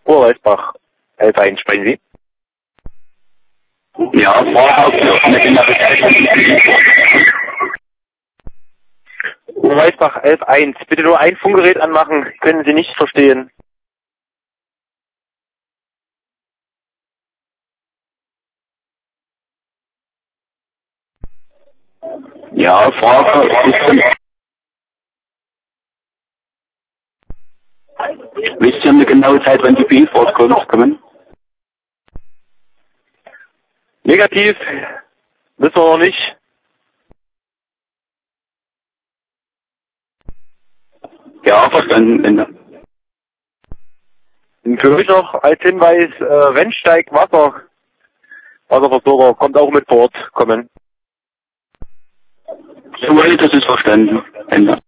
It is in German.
Oberwaldsbach 11.1, sprechen Sie? Ja, Frage für eine Generalität. Oberwaldsbach 11.1. Bitte nur ein Funkgerät anmachen, können Sie nicht verstehen. Ja, Frage. Wisst ihr eine genaue Zeit, wann die Befahrt kommen? Negativ, wissen wir noch nicht. Ja, verstanden. Für mich noch als Hinweis, Rennsteig Wasserversorger kommt auch mit vor Ort kommen. Jawohl, das ist verstanden. Ende.